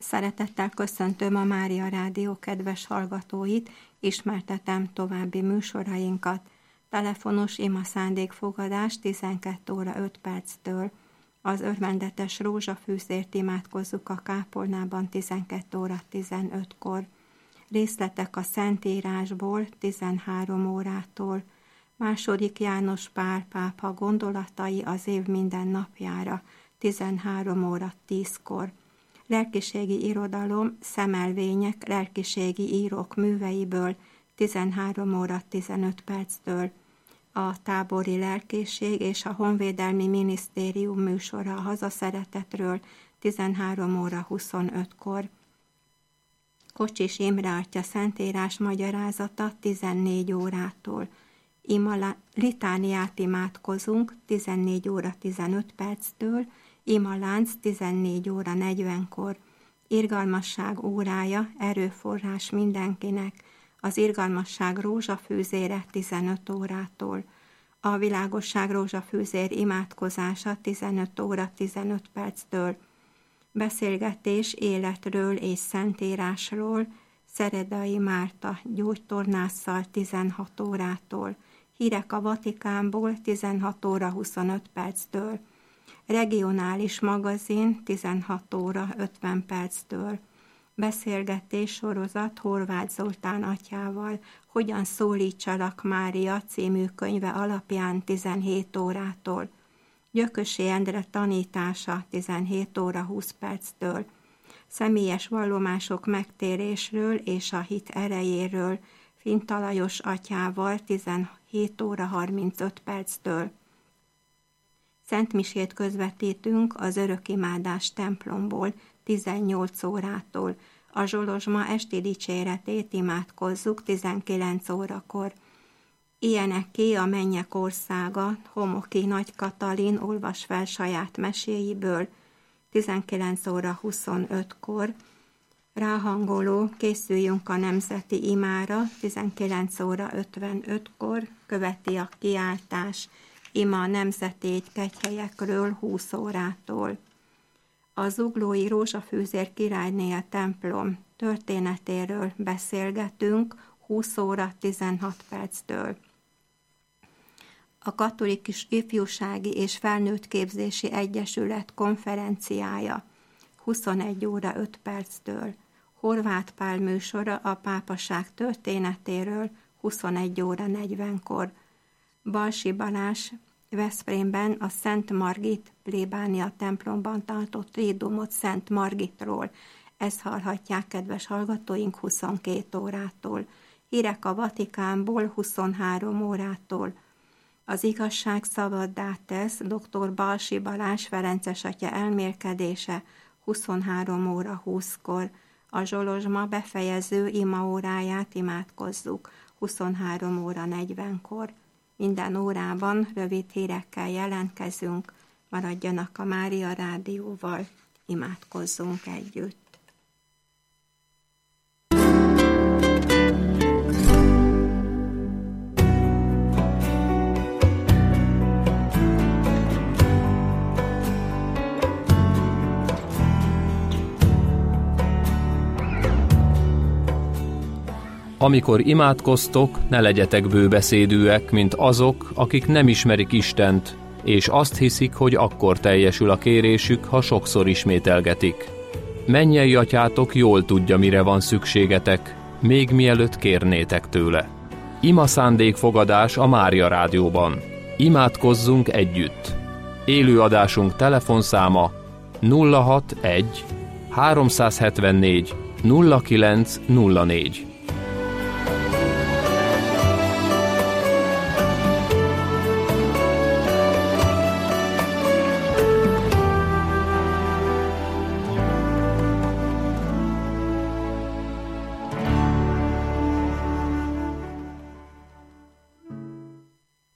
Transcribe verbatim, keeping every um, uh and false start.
Szeretettel köszöntöm a Mária Rádió kedves hallgatóit, ismertetem további műsorainkat. Telefonos ima szándékfogadás tizenkét óra öt perctől. Az örvendetes rózsafűzért imádkozzuk a kápolnában tizenkét óra tizenötkor. Részletek a Szentírásból tizenhárom órától. Második János Pál pápa gondolatai az év minden napjára tizenhárom óra tízkor. Lelkiségi irodalom, szemelvények, lelkiségi írók műveiből tizenhárom óra tizenöt perctől. A tábori lelkészség és a honvédelmi minisztérium műsora a hazaszeretetről tizenhárom óra huszonötkor. Kocsis Imre Atya Szentírás magyarázata tizennégy órától. Ima litániát imádkozunk tizennégy óra tizenöt perctől, ima lánc tizennégy óra negyvenkor. Irgalmasság órája, erőforrás mindenkinek, az irgalmasság rózsafűzére tizenöt órától. A világosság rózsafűzér imádkozása tizenöt óra tizenöt perctől. Beszélgetés életről és szentírásról, Szeredai Márta gyógytornásszal tizenhat órától. Hírek a Vatikánból tizenhat óra huszonöt perctől. Regionális magazin tizenhat óra ötven perctől. Beszélgetés sorozat Horváth Zoltán atyával, Hogyan szólítsalak Mária című könyve alapján tizenhét órától. Gyökösi Endre tanítása tizenhét óra húsz perctől. Személyes vallomások megtérésről és a hit erejéről Finta Lajos atyával tizenhét óra harmincöt perctől. Szentmisét közvetítünk az Örökimádás templomból tizennyolc órától. A Zsolozsma esti dicséretét imádkozzuk tizenkilenc órakor. Ilyeneké a mennyek országa, Homoki Nagy Katalin olvas fel saját meséiből tizenkilenc óra huszonötkor. Ráhangoló Készüljünk a nemzeti imára tizenkilenc óra ötvenötkor követi a kiáltás ima nemzeti kegyhelyekről húsz órától. A zuglói Rózsafűzér királyné templom történetéről beszélgetünk húsz óra tizenhat perctől. A Katolikus Ifjúsági és Felnőtt Képzési Egyesület konferenciája huszonegy óra öt perctől. Horváth Pál műsora a pápaság történetéről huszonegy óra negyvenkor. Balsi Balázs Veszprémben a Szent Margit plébánia templomban tartott trídumot Szent Margitról. Ezt hallhatják, kedves hallgatóink, huszonkét órától. Hírek a Vatikánból huszonhárom órától. Az igazság szabaddá tesz, dr. Balsi Balázs Ferences atya elmélkedése huszonhárom óra húszkor. A Zsolozsma befejező imaóráját imádkozzuk huszonhárom óra negyvenkor. Minden órában rövid hírekkel jelentkezünk, maradjanak a Mária Rádióval, imádkozzunk együtt. Amikor imádkoztok, ne legyetek bőbeszédűek, mint azok, akik nem ismerik Istent, és azt hiszik, hogy akkor teljesül a kérésük, ha sokszor ismételgetik. Mennyei atyátok jól tudja, mire van szükségetek, még mielőtt kérnétek tőle. Ima szándékfogadás a Mária Rádióban. Imádkozzunk együtt. Élő adásunk telefonszáma nulla hatvanegy háromszázhetvennégy nulla kilenc nulla négy.